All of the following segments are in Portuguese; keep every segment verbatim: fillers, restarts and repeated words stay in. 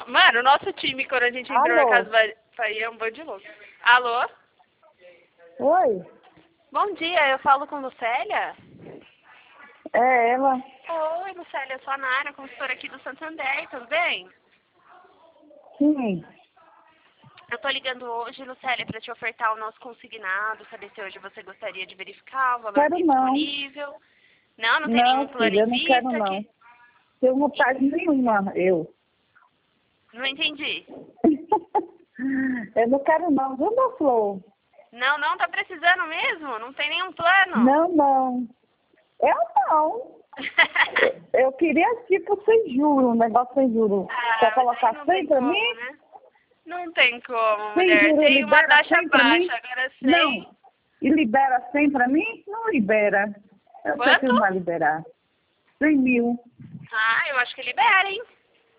Mano, o nosso time, quando a gente entrou Alô? na casa vai Bahia, é um bando de louco. Alô? Oi? Bom dia, eu falo com Lucélia? É ela? Oi, Lucélia, eu sou a Nara, consultora aqui do Santander, tudo bem? Sim. Eu tô ligando hoje, Lucélia, para te ofertar o nosso consignado, saber se hoje você gostaria de verificar o valor Quero não. disponível. Não, não tem nenhum Não, plano filha, em eu não vista quero não. aqui? Tenho vontade nenhuma, eu. Não entendi. Eu não quero não, viu, meu Flor? Não, não, tá precisando mesmo? Não tem nenhum plano? Não, não. Eu não. Eu queria tipo sem juro, um negócio sem juro. Ah, Quer mas colocar aí não cem tem pra como, mim? né? Não tem como, Sem mulher. juro Tem uma libera taxa cem pra mim? baixa, agora Não. cem. E libera cem pra mim? Não libera. Eu sei que Quanto? não vai liberar. cem mil. Ah, eu acho que libera, hein?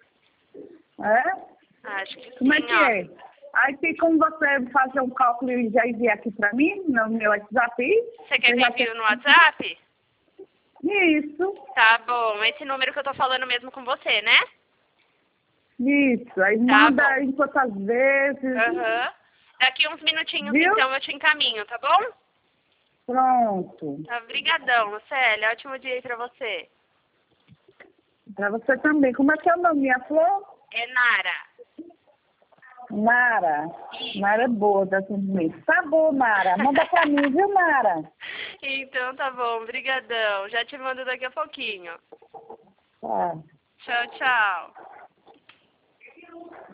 É? Acho que Como é sim, que ó. é? Aí tem como você fazer um cálculo e já enviar aqui pra mim, no meu WhatsApp? Você quer que já eu envie no WhatsApp? Isso, Tá bom, esse número que eu tô falando mesmo com você, né? isso. Aí Tá manda bom. em quantas vezes, Aham. Daqui uns minutinhos, viu? então, eu te encaminho, tá bom? Pronto. Tá, brigadão, Lucélia. Ótimo dia aí pra você. Pra você também. Como é que é o nome, minha flor? É Nara. Nara. Nara é boa da atendimento. Tá bom, Nara. Manda pra mim, viu, Nara? Então tá bom, brigadão. Já te mando daqui a pouquinho. Tá. Tchau, tchau.